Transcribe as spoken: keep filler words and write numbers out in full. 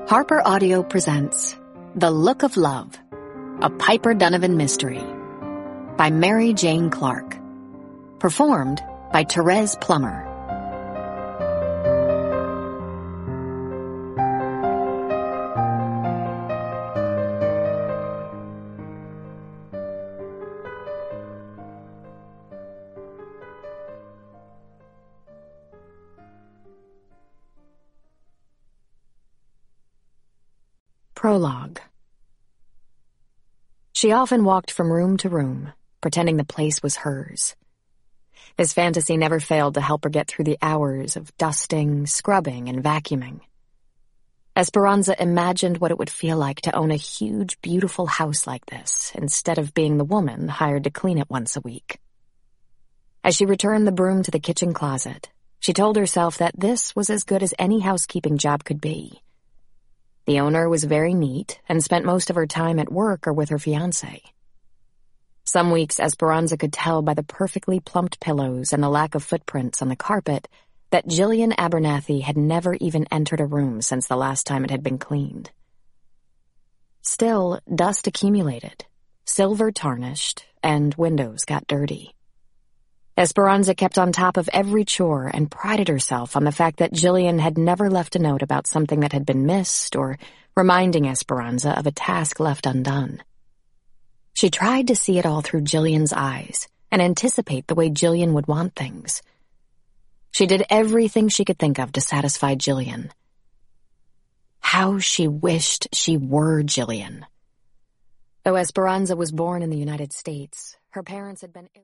Harper Audio presents The Look of Love, a Piper Donovan mystery by Mary Jane Clark. Performed by Therese Plummer. Prologue. She often walked from room to room, pretending the place was hers. This fantasy never failed to help her get through the hours of dusting, scrubbing, and vacuuming. Esperanza imagined what it would feel like to own a huge, beautiful house like this, instead of being the woman hired to clean it once a week. As she returned the broom to the kitchen closet, she told herself that this was as good as any housekeeping job could be. The owner was very neat and spent most of her time at work or with her fiancé. Some weeks Esperanza could tell by the perfectly plumped pillows and the lack of footprints on the carpet that Jillian Abernathy had never even entered a room since the last time it had been cleaned. Still, dust accumulated, silver tarnished, and windows got dirty. Esperanza kept on top of every chore and prided herself on the fact that Jillian had never left a note about something that had been missed or reminding Esperanza of a task left undone. She tried to see it all through Jillian's eyes and anticipate the way Jillian would want things. She did everything she could think of to satisfy Jillian. How she wished she were Jillian. Though Esperanza was born in the United States, her parents had been